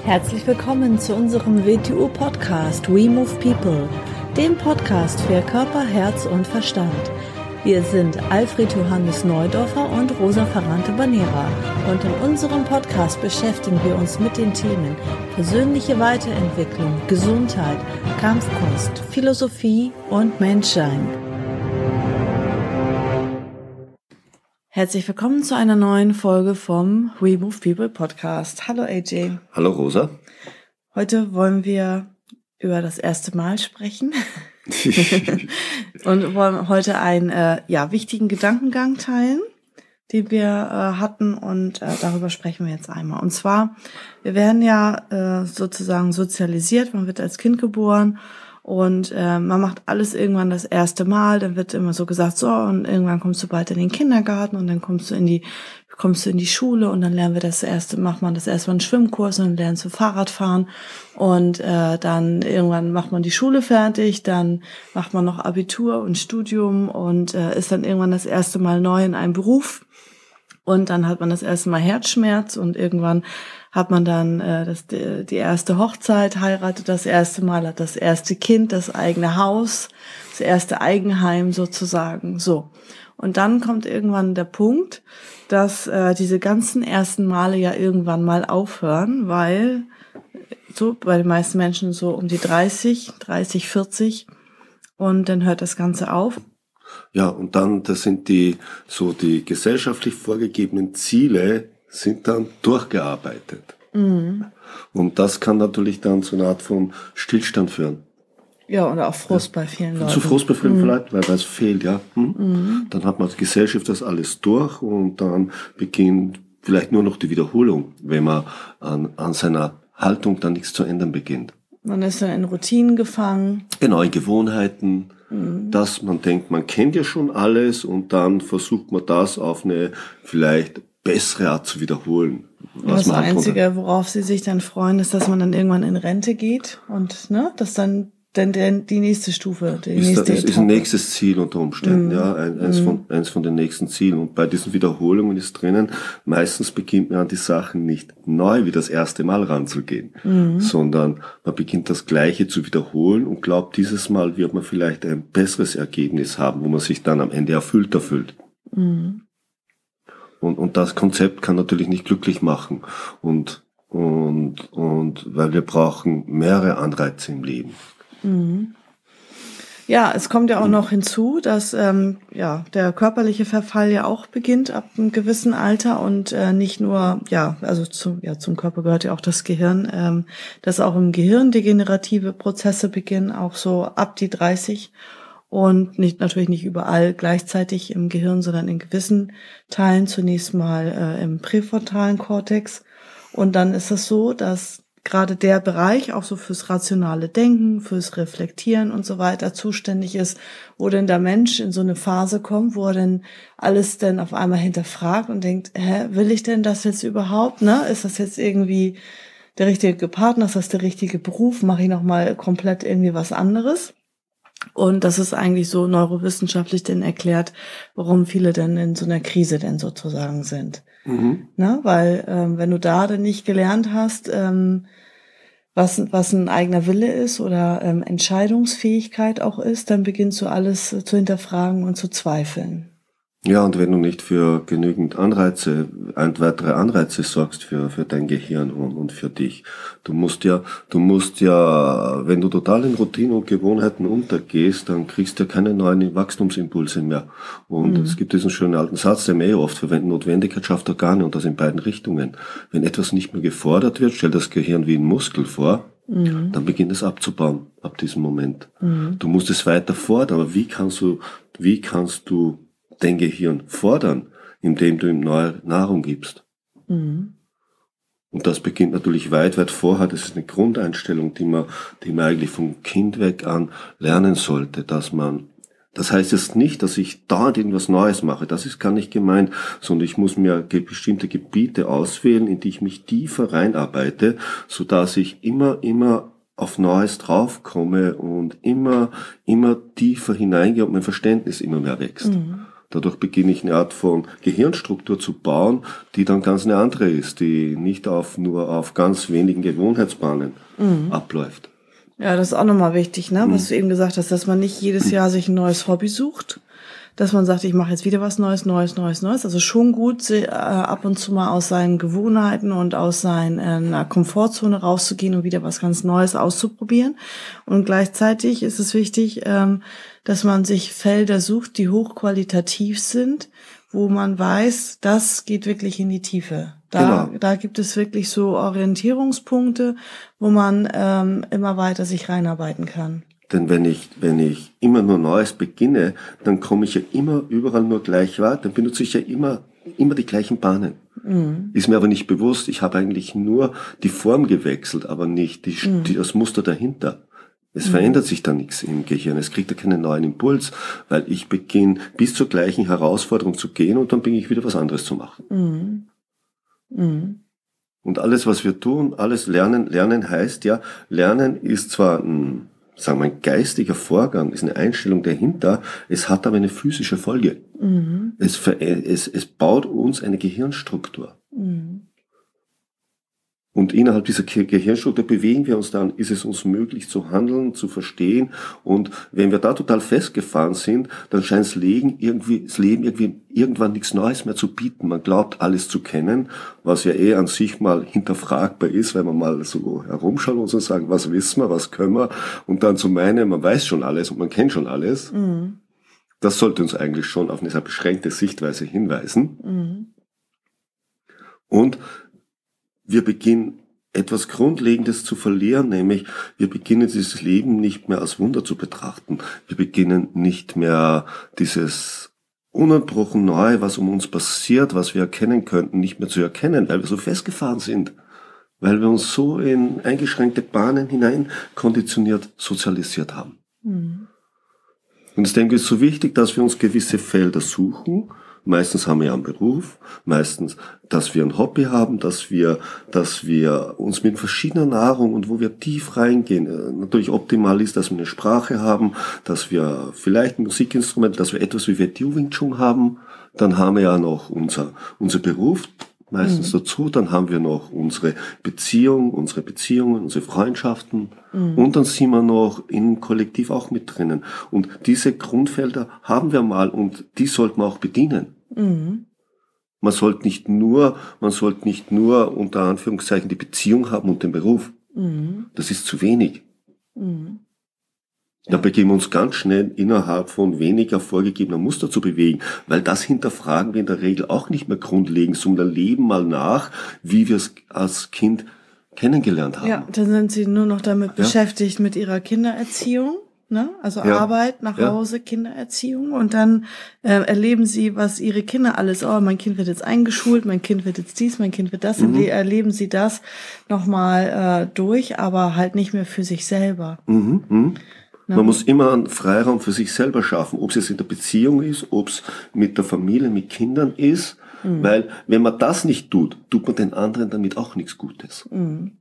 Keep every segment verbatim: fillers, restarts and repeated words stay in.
Herzlich willkommen zu unserem W T U-Podcast We Move People, dem Podcast für Körper, Herz und Verstand. Wir sind Alfred Johannes Neudorfer und Rosa Ferrante-Banera und in unserem Podcast beschäftigen wir uns mit den Themen persönliche Weiterentwicklung, Gesundheit, Kampfkunst, Philosophie und Menschsein. Herzlich willkommen zu einer neuen Folge vom We Move People Podcast. Hallo A J. Hallo Rosa. Heute wollen wir über das erste Mal sprechen und wollen heute einen äh, ja, wichtigen Gedankengang teilen, den wir äh, hatten und äh, darüber sprechen wir jetzt einmal. Und zwar, wir werden ja äh, sozusagen sozialisiert, man wird als Kind geboren und äh, man macht alles irgendwann das erste Mal, dann wird immer so gesagt, so, und irgendwann kommst du bald in den Kindergarten und dann kommst du in die kommst du in die Schule und dann lernen wir das erste, macht man das erste Mal einen Schwimmkurs und dann lernst du Fahrrad fahren und äh, dann irgendwann macht man die Schule fertig, dann macht man noch Abitur und Studium und äh, ist dann irgendwann das erste Mal neu in einem Beruf und dann hat man das erste Mal Herzschmerz und irgendwann hat man dann äh, das, die, die erste Hochzeit, heiratet das erste Mal, hat das erste Kind, das eigene Haus, das erste Eigenheim sozusagen, so. Und dann kommt irgendwann der Punkt, dass äh, diese ganzen ersten Male ja irgendwann mal aufhören, weil so bei den meisten Menschen so um die dreißig, dreißig, vierzig und dann hört das Ganze auf. Ja, und dann, das sind die, so die gesellschaftlich vorgegebenen Ziele sind dann durchgearbeitet. Mhm. Und das kann natürlich dann zu einer Art von Stillstand führen. Ja, oder auch Frust ja. bei vielen Leuten. Zu Frust bei vielen mhm. Leuten, weil das fehlt, ja. Hm? Mhm. Dann hat man als Gesellschaft das alles durch und dann beginnt vielleicht nur noch die Wiederholung, wenn man an, an seiner Haltung dann nichts zu ändern beginnt. Man ist dann in Routinen gefangen. Genau, in Gewohnheiten, mhm. dass man denkt, man kennt ja schon alles und dann versucht man das auf eine vielleicht bessere Art zu wiederholen. Was das man Einzige, halt worauf sie sich dann freuen, ist, dass man dann irgendwann in Rente geht und ne, dass dann denn, denn die nächste Stufe, die ist, nächste das ist ein nächstes Ziel unter Umständen, mm. ja, ein, eins, mm. von, eins von den nächsten Zielen. Und bei diesen Wiederholungen ist drinnen, meistens beginnt man an die Sachen nicht neu wie das erste Mal ranzugehen, mm. sondern man beginnt das Gleiche zu wiederholen und glaubt, dieses Mal wird man vielleicht ein besseres Ergebnis haben, wo man sich dann am Ende erfüllter fühlt. Mm. Und, und das Konzept kann natürlich nicht glücklich machen. Und, und, und, weil wir brauchen mehrere Anreize im Leben. Ja, es kommt ja auch noch hinzu, dass ähm, ja der körperliche Verfall ja auch beginnt ab einem gewissen Alter und äh, nicht nur, ja, also zu, ja, zum Körper gehört ja auch das Gehirn, ähm, dass auch im Gehirn degenerative Prozesse beginnen, auch so ab die dreißig und nicht natürlich nicht überall gleichzeitig im Gehirn, sondern in gewissen Teilen, zunächst mal äh, im präfrontalen Kortex. Und dann ist es so, dass gerade der Bereich auch so fürs rationale Denken, fürs Reflektieren und so weiter zuständig ist, wo denn der Mensch in so eine Phase kommt, wo er denn alles dann auf einmal hinterfragt und denkt, hä, will ich denn das jetzt überhaupt, ne? Ist das jetzt irgendwie der richtige Partner, ist das der richtige Beruf, mache ich nochmal komplett irgendwie was anderes? Und das ist eigentlich so neurowissenschaftlich denn erklärt, warum viele denn in so einer Krise denn sozusagen sind. Mhm. Na, weil ähm, wenn du da dann nicht gelernt hast, ähm, was was ein eigener Wille ist oder ähm, Entscheidungsfähigkeit auch ist, dann beginnst du alles äh, zu hinterfragen und zu zweifeln. Ja, und wenn du nicht für genügend Anreize, ein, weitere Anreize sorgst für, für dein Gehirn und, und für dich. Du musst ja, du musst ja, wenn du total in Routine und Gewohnheiten untergehst, dann kriegst du ja keine neuen Wachstumsimpulse mehr. Und mhm. es gibt diesen schönen alten Satz, den wir eh oft verwenden, Notwendigkeit schafft Organe und das in beiden Richtungen. Wenn etwas nicht mehr gefordert wird, stell das Gehirn wie ein Muskel vor, mhm. dann beginnt es abzubauen ab diesem Moment. Mhm. Du musst es weiter fordern, aber wie kannst du, wie kannst du dein Gehirn fordern, indem du ihm neue Nahrung gibst. Mhm. Und das beginnt natürlich weit, weit vorher. Das ist eine Grundeinstellung, die man, die man eigentlich vom Kind weg an lernen sollte, dass man, das heißt jetzt nicht, dass ich dauernd irgendwas Neues mache. Das ist gar nicht gemeint, sondern ich muss mir bestimmte Gebiete auswählen, in die ich mich tiefer reinarbeite, so dass ich immer, immer auf Neues draufkomme und immer, immer tiefer hineingehe und mein Verständnis immer mehr wächst. Mhm. Dadurch beginne ich eine Art von Gehirnstruktur zu bauen, die dann ganz eine andere ist, die nicht auf nur auf ganz wenigen Gewohnheitsbahnen mhm. abläuft. Ja, das ist auch nochmal wichtig, ne? Was mhm. du eben gesagt hast, dass man nicht jedes Jahr sich ein neues Hobby sucht, dass man sagt, ich mache jetzt wieder was Neues, Neues, Neues, Neues. Also schon gut, äh, ab und zu mal aus seinen Gewohnheiten und aus seiner Komfortzone rauszugehen und wieder was ganz Neues auszuprobieren. Und gleichzeitig ist es wichtig, ähm, dass man sich Felder sucht, die hochqualitativ sind, wo man weiß, das geht wirklich in die Tiefe. Da, genau. da gibt es wirklich so Orientierungspunkte, wo man ähm, immer weiter sich reinarbeiten kann. Denn wenn ich, wenn ich immer nur Neues beginne, dann komme ich ja immer überall nur gleich weiter, dann benutze ich ja immer, immer die gleichen Bahnen. Mhm. Ist mir aber nicht bewusst, ich habe eigentlich nur die Form gewechselt, aber nicht die, mhm. die, das Muster dahinter. Es mhm. verändert sich da nichts im Gehirn, es kriegt da keinen neuen Impuls, weil ich beginne bis zur gleichen Herausforderung zu gehen und dann bin ich wieder was anderes zu machen. Mhm. Mhm. Und alles, was wir tun, alles lernen, lernen heißt ja, lernen ist zwar ein, sagen wir, ein geistiger Vorgang, ist eine Einstellung dahinter, es hat aber eine physische Folge. Mhm. Es, es, es baut uns eine Gehirnstruktur. Mhm. Und innerhalb dieser Gehirnstruktur bewegen wir uns dann, ist es uns möglich zu handeln, zu verstehen. Und wenn wir da total festgefahren sind, dann scheint das Leben irgendwie, das Leben irgendwie irgendwann nichts Neues mehr zu bieten. Man glaubt, alles zu kennen, was ja eh an sich mal hinterfragbar ist, wenn man mal so herumschaut und so sagen, was wissen wir, was können wir? Und dann zu meinen, man weiß schon alles und man kennt schon alles. Mhm. Das sollte uns eigentlich schon auf eine sehr beschränkte Sichtweise hinweisen. Mhm. Und wir beginnen etwas Grundlegendes zu verlieren, nämlich wir beginnen dieses Leben nicht mehr als Wunder zu betrachten. Wir beginnen nicht mehr dieses ununterbrochen Neue, was um uns passiert, was wir erkennen könnten, nicht mehr zu erkennen, weil wir so festgefahren sind, weil wir uns so in eingeschränkte Bahnen hinein konditioniert, sozialisiert haben. Mhm. Und ich denke, es ist so wichtig, dass wir uns gewisse Felder suchen. Meistens haben wir ja einen Beruf, meistens, dass wir ein Hobby haben, dass wir, dass wir uns mit verschiedener Nahrung und wo wir tief reingehen. Natürlich optimal ist, dass wir eine Sprache haben, dass wir vielleicht ein Musikinstrument, dass wir etwas wie Wet Wing Chun haben. Dann haben wir ja noch unser, unser Beruf meistens mhm. dazu. Dann haben wir noch unsere Beziehung, unsere Beziehungen, unsere Freundschaften. Mhm. Und dann sind wir noch im Kollektiv auch mit drinnen. Und diese Grundfelder haben wir mal und die sollten wir auch bedienen. Mhm. Man sollte nicht nur, man sollte nicht nur unter Anführungszeichen die Beziehung haben und den Beruf. Mhm. Das ist zu wenig. Mhm. Ja. Da begeben wir uns ganz schnell innerhalb von weniger vorgegebener Muster zu bewegen, weil das hinterfragen wir in der Regel auch nicht mehr grundlegend, sondern leben mal nach, wie wir es als Kind kennengelernt haben. Ja, dann sind sie nur noch damit ja. beschäftigt mit ihrer Kindererziehung. Ne? Also ja. Arbeit, nach ja. Hause, Kindererziehung und dann äh, erleben sie, was ihre Kinder alles, oh, mein Kind wird jetzt eingeschult, mein Kind wird jetzt dies, mein Kind wird das, mhm. und erleben sie das nochmal äh, durch, aber halt nicht mehr für sich selber. Mhm. Mhm. Man muss immer einen Freiraum für sich selber schaffen, ob es jetzt in der Beziehung ist, ob es mit der Familie, mit Kindern ist, mhm. weil wenn man das nicht tut, tut man den anderen damit auch nichts Gutes. Mhm.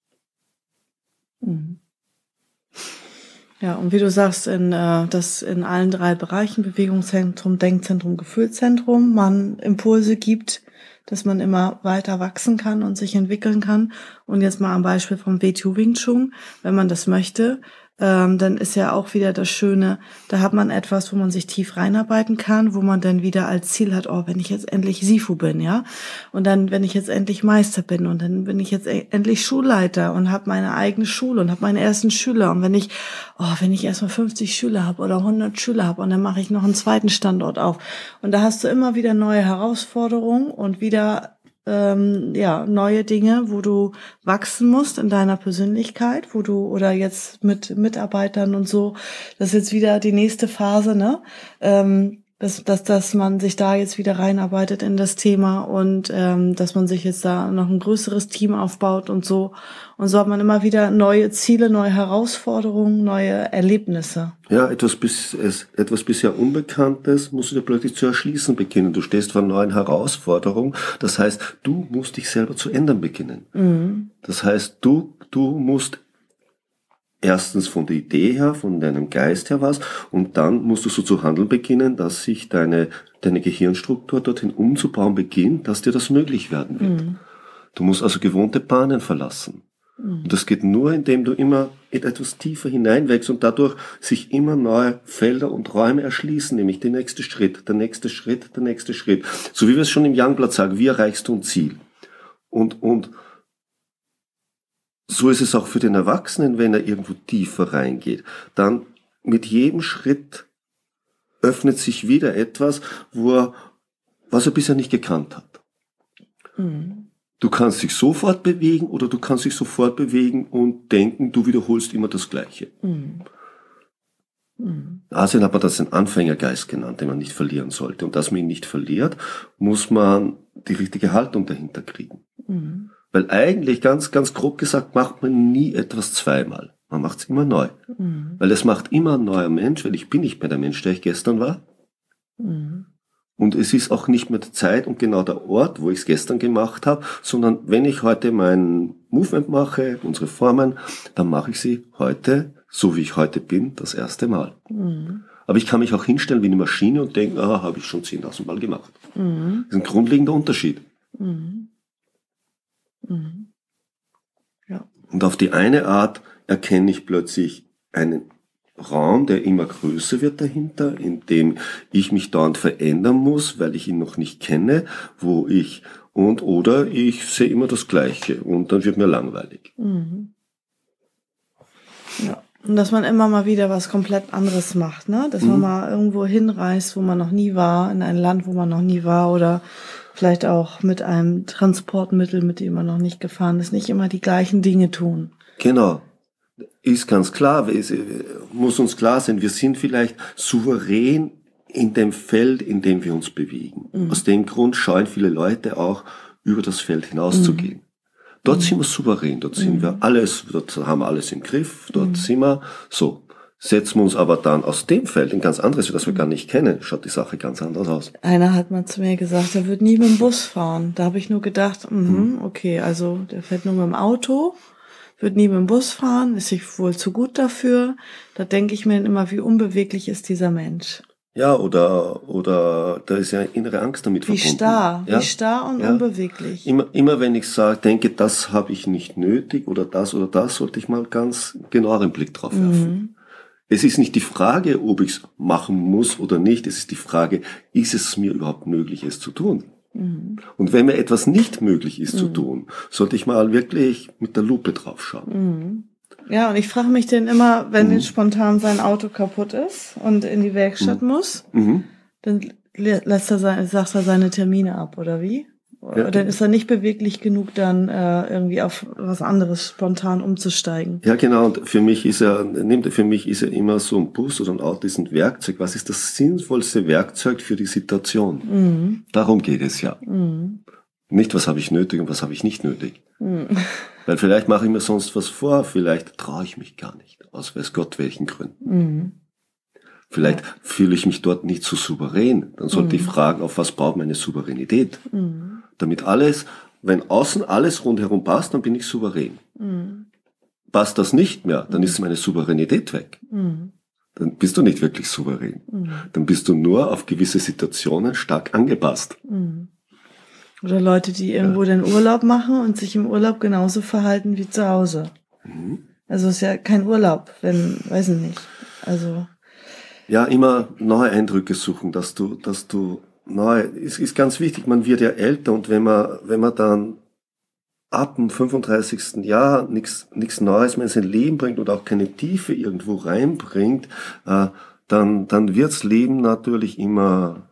Mhm. Ja, und wie du sagst, in äh, das in allen drei Bereichen, Bewegungszentrum, Denkzentrum, Gefühlszentrum, man Impulse gibt, dass man immer weiter wachsen kann und sich entwickeln kann. Und jetzt mal am Beispiel vom Wet Wing Chun, wenn man das möchte, ähm, dann ist ja auch wieder das Schöne, da hat man etwas, wo man sich tief reinarbeiten kann, wo man dann wieder als Ziel hat, oh, wenn ich jetzt endlich Sifu bin, ja, und dann, wenn ich jetzt endlich Meister bin und dann bin ich jetzt endlich Schulleiter und habe meine eigene Schule und habe meine ersten Schüler und wenn ich, oh, wenn ich erstmal fünfzig Schüler habe oder hundert Schüler habe und dann mache ich noch einen zweiten Standort auf und da hast du immer wieder neue Herausforderungen und wieder Ähm, ja, neue Dinge, wo du wachsen musst in deiner Persönlichkeit, wo du, oder jetzt mit Mitarbeitern und so, das ist jetzt wieder die nächste Phase, ne, ähm, dass, dass, dass man sich da jetzt wieder reinarbeitet in das Thema und ähm, dass man sich jetzt da noch ein größeres Team aufbaut und so. Und so hat man immer wieder neue Ziele, neue Herausforderungen, neue Erlebnisse. Ja, etwas, bis, es, etwas bisher Unbekanntes musst du dir plötzlich zu erschließen beginnen. Du stehst vor neuen Herausforderungen. Das heißt, du musst dich selber zu ändern beginnen. Mhm. Das heißt, du, du musst erstens von der Idee her, von deinem Geist her was, und dann musst du so zu handeln beginnen, dass sich deine, deine Gehirnstruktur dorthin umzubauen beginnt, dass dir das möglich werden wird. Mhm. Du musst also gewohnte Bahnen verlassen. Mhm. Und das geht nur, indem du immer etwas tiefer hineinwächst und dadurch sich immer neue Felder und Räume erschließen, nämlich der nächste Schritt, der nächste Schritt, der nächste Schritt. So wie wir es schon im Youngblood sagen, wie erreichst du ein Ziel? Und, und so ist es auch für den Erwachsenen, wenn er irgendwo tiefer reingeht. Dann mit jedem Schritt öffnet sich wieder etwas, wo er, was er bisher nicht gekannt hat. Mhm. Du kannst dich sofort bewegen oder du kannst dich sofort bewegen und denken, du wiederholst immer das Gleiche. Mhm. Mhm. Asien hat man das den Anfängergeist genannt, den man nicht verlieren sollte. Und dass man ihn nicht verliert, muss man die richtige Haltung dahinter kriegen. Mhm. Weil eigentlich, ganz, ganz grob gesagt, macht man nie etwas zweimal. Man macht es immer neu. Mhm. Weil es macht immer ein neuer Mensch, weil ich bin nicht mehr der Mensch, der ich gestern war. Mhm. Und es ist auch nicht mehr die Zeit und genau der Ort, wo ich es gestern gemacht habe, sondern wenn ich heute mein Movement mache, unsere Formen, dann mache ich sie heute, so wie ich heute bin, das erste Mal. Mhm. Aber ich kann mich auch hinstellen wie eine Maschine und denken, ah, habe ich schon zehntausend Mal gemacht. Mhm. Das ist ein grundlegender Unterschied. Mhm. Mhm. Ja. Und auf die eine Art erkenne ich plötzlich einen Raum, der immer größer wird dahinter, in dem ich mich dauernd verändern muss, weil ich ihn noch nicht kenne, wo ich und oder ich sehe immer das Gleiche und dann wird mir langweilig. Mhm. Ja. Und dass man immer mal wieder was komplett anderes macht, ne? Dass mhm. man mal irgendwo hinreist, wo man noch nie war, in ein Land, wo man noch nie war oder vielleicht auch mit einem Transportmittel, mit dem man noch nicht gefahren ist, nicht immer die gleichen Dinge tun. Genau. Ist ganz klar, es muss uns klar sein, wir sind vielleicht souverän in dem Feld, in dem wir uns bewegen. Mhm. Aus dem Grund scheuen viele Leute auch, über das Feld hinauszugehen. Mhm. Dort mhm. sind wir souverän, dort sind mhm. wir alles, dort haben wir alles im Griff, dort mhm. sind wir so. Setzen wir uns aber dann aus dem Feld in ganz anderes, das wir gar nicht kennen, schaut die Sache ganz anders aus. Einer hat mal zu mir gesagt, er wird nie mit dem Bus fahren. Da habe ich nur gedacht, mh, mhm. okay, also der fährt nur mit dem Auto, wird nie mit dem Bus fahren, ist sich wohl zu gut dafür. Da denke ich mir immer, wie unbeweglich ist dieser Mensch. Ja, oder oder da ist ja innere Angst damit wie verbunden. Starr, ja? Wie starr und ja. unbeweglich. Immer, immer wenn ich sage, denke, das habe ich nicht nötig oder das oder das, sollte ich mal ganz genauer einen Blick drauf werfen. Mhm. Es ist nicht die Frage, ob ich es machen muss oder nicht. Es ist die Frage, ist es mir überhaupt möglich, es zu tun? Mhm. Und wenn mir etwas nicht möglich ist mhm. zu tun, sollte ich mal wirklich mit der Lupe drauf schauen. Mhm. Ja, und ich frage mich dann immer, wenn mhm. jetzt spontan sein Auto kaputt ist und in die Werkstatt mhm. muss, mhm. dann lässt er seine, sagt er seine Termine ab, oder wie? Ja. Dann ist er nicht beweglich genug, dann äh, irgendwie auf was anderes spontan umzusteigen. Ja, genau. Und für mich ist er, nimmt für mich ist er immer so ein Bus oder ein Auto ist ein Werkzeug. Was ist das sinnvollste Werkzeug für die Situation? Mhm. Darum geht es ja. Mhm. Nicht, was habe ich nötig und was habe ich nicht nötig. Mhm. Weil vielleicht mache ich mir sonst was vor, vielleicht traue ich mich gar nicht, aus weiß Gott welchen Gründen. Mhm. Vielleicht ja. fühle ich mich dort nicht so souverän. Dann sollte mhm. ich fragen, auf was baut meine Souveränität? Mhm. Damit alles, wenn außen alles rundherum passt, dann bin ich souverän. Mhm. Passt das nicht mehr, dann mhm. ist meine Souveränität weg. Mhm. Dann bist du nicht wirklich souverän. Mhm. Dann bist du nur auf gewisse Situationen stark angepasst. Mhm. Oder Leute, die irgendwo ja. den Urlaub machen und sich im Urlaub genauso verhalten wie zu Hause. Mhm. Also ist ja kein Urlaub, wenn, weiß ich nicht. Also ja, immer neue Eindrücke suchen, dass du, dass du neu, es ist ganz wichtig, man wird ja älter und wenn man, wenn man dann ab dem fünfunddreißigsten Jahr nichts, nichts Neues mehr in sein Leben bringt oder auch keine Tiefe irgendwo reinbringt, äh, dann, dann wirds Leben natürlich immer,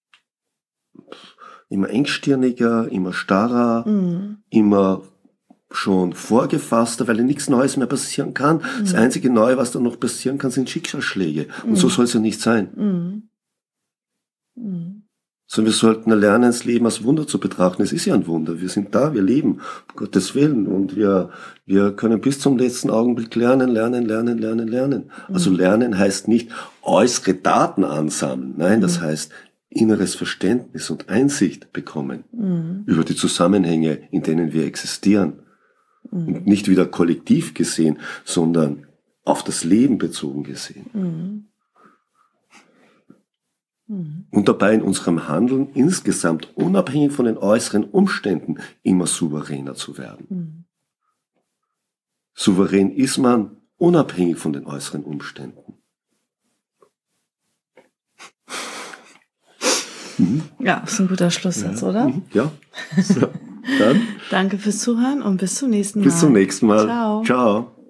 immer engstirniger, immer starrer, mhm. immer schon vorgefasster, weil nichts Neues mehr passieren kann. Mhm. Das einzige Neue, was da noch passieren kann, sind Schicksalsschläge. Und mhm. so soll es ja nicht sein. Mhm. Mhm. Sondern wir sollten lernen, das Leben als Wunder zu betrachten. Es ist ja ein Wunder. Wir sind da, wir leben, um Gottes Willen. Und wir, wir können bis zum letzten Augenblick lernen, lernen, lernen, lernen, lernen. Mhm. Also lernen heißt nicht äußere Daten ansammeln. Nein, mhm. das heißt inneres Verständnis und Einsicht bekommen mhm. über die Zusammenhänge, in denen wir existieren. Und nicht wieder kollektiv gesehen, sondern auf das Leben bezogen gesehen. Mhm. Mhm. Und dabei in unserem Handeln insgesamt unabhängig von den äußeren Umständen immer souveräner zu werden. Mhm. Souverän ist man unabhängig von den äußeren Umständen. Mhm. Ja, ist ein guter Schlusssatz, ja. oder? Ja. So, dann. Danke fürs Zuhören und bis zum nächsten Mal. Bis zum nächsten Mal. Ciao. Ciao.